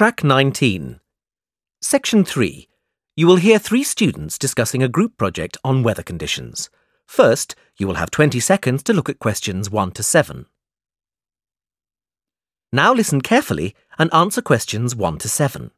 Track 19. Section 3. You will hear 3 students discussing a group project on weather conditions. First, you will have 20 seconds to look at questions 1 to 7. Now listen carefully and answer questions 1 to 7.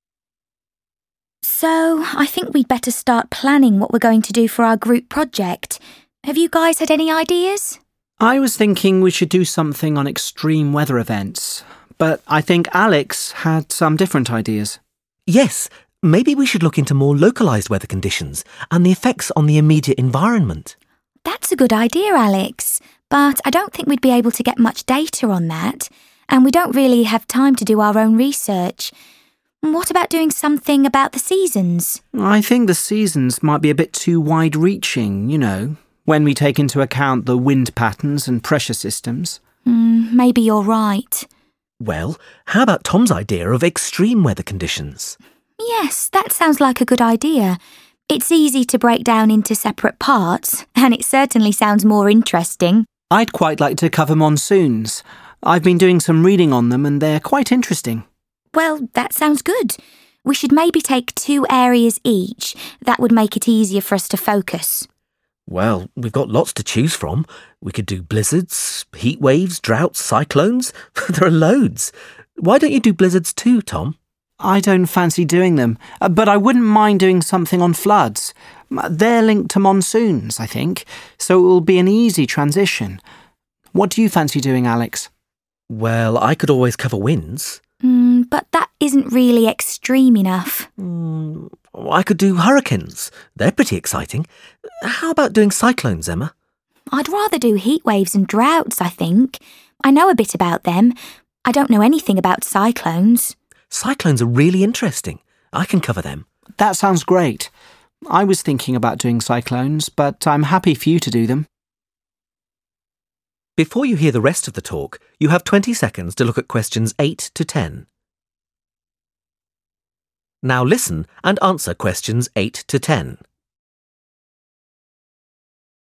So, I think we'd better start planning what we're going to do for our group project. Have you guys had any ideas? I was thinking we should do something on extreme weather events, but I think Alex had some different ideas. Yes, maybe we should look into more localised weather conditions and the effects on the immediate environment. That's a good idea, Alex, but I don't think we'd be able to get much data on that, and we don't really have time to do our own research. What about doing something about the seasons? I think the seasons might be a bit too wide-reaching, when we take into account the wind patterns and pressure systems. Maybe you're right. Well, how about Tom's idea of extreme weather conditions? Yes, that sounds like a good idea. It's easy to break down into separate parts, and it certainly sounds more interesting. I'd quite like to cover monsoons. I've been doing some reading on them and they're quite interesting. Well, that sounds good. We should maybe take 2 areas each. That would make it easier for us to focus. Well, we've got lots to choose from. We could do blizzards, heat waves, droughts, cyclones. There are loads. Why don't you do blizzards too, Tom? I don't fancy doing them, but I wouldn't mind doing something on floods. They're linked to monsoons, I think, so it will be an easy transition. What do you fancy doing, Alex? Well, I could always cover winds. But that isn't really extreme enough. I could do hurricanes. They're pretty exciting. How about doing cyclones, Emma? I'd rather do heat waves and droughts, I think. I know a bit about them. I don't know anything about cyclones. Cyclones are really interesting. I can cover them. That sounds great. I was thinking about doing cyclones, but I'm happy for you to do them. Before you hear the rest of the talk, you have 20 seconds to look at questions 8 to 10. Now listen and answer questions 8 to 10.